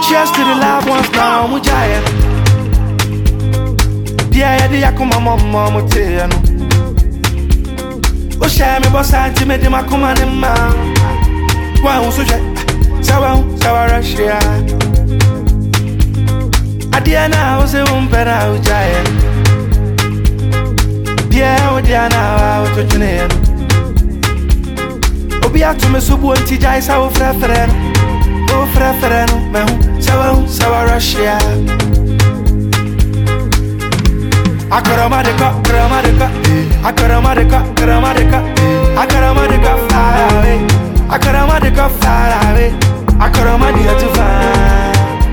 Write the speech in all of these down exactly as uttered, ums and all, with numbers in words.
Cheers to the loved ones now, Mujaya. Dear, the Yakuma Mama Tiano. Oh, share me, boss, I made him a command in man. One so Sawa, Sawa, Russia. Adiana was a woman, Ujaya. Dear, Diana, out to name. Obia to me, Subu and Tijai, Sawa, Frafren. Oh, Frafren, Sawa, Sawa, Russia. Akaramadeka, Karamadeka, Akaramadeka, Karamadeka, Akaramadeka, far away. Akaramadeka, far away. Akaramadeka to far.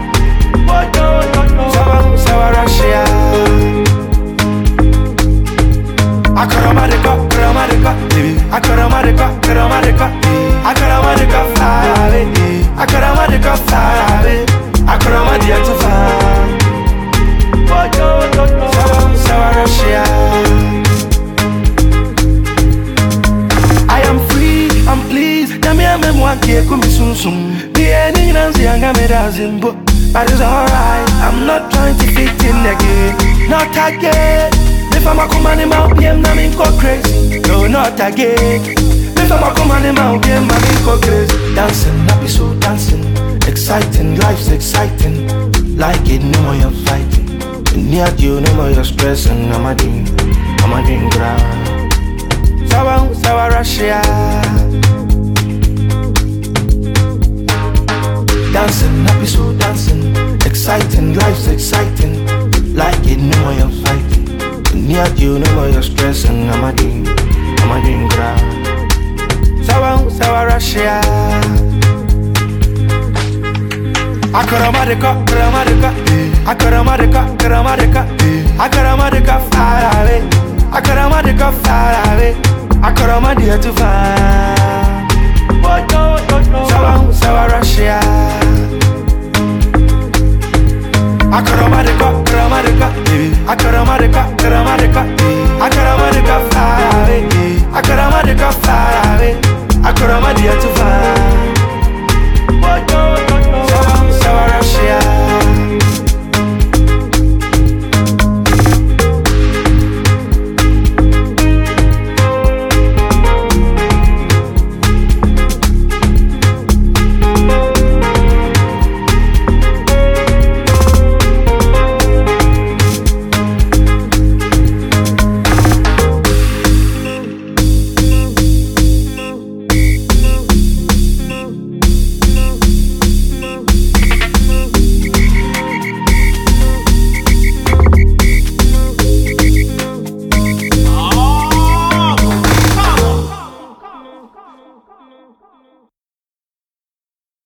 Sawa, Sawa, Russia. Akaramadeka, Karamadeka, Akaramadeka, Karamadeka, Akaramadeka, far away. Akaramadeka, far away. Akaramadeka to far. Sawa, Russia. I am free, I'm pleased. Nami ame mwankie kumi sum sum. The ending nansi anga me dazimbo. But it's alright, I'm not trying to fit in again. Not again. If I'm a command mouth, I'm not in crazy. No, not again. If I'm a command mouth, I'm not in crazy. Dancing, happy so dancing. Exciting, life's exciting. Like it, no more you're fighting. Near you, no more you're stressing. I'm a ding, I'm a ding grab. Sawa, Sawa, Russia. Dancing, happy so dancing. Exciting, life's exciting. Like it, no more you're fighting. Near you, no more you're stressing. I'm a ding, I'm a ding grab. Sawa, Sawa, Russia. Akaramadeka, Karamadeka, Akaramadeka, Karamadeka, Akaramadeka, far away. Akaramadeka, far away. Akaramadeka to far. Sawa, Sawa, Russia. Akaramadeka, Karamadeka, Akaramadeka, Karamadeka, Akaramadeka, far away. Akaramadeka, far away. Akaramadeka to far.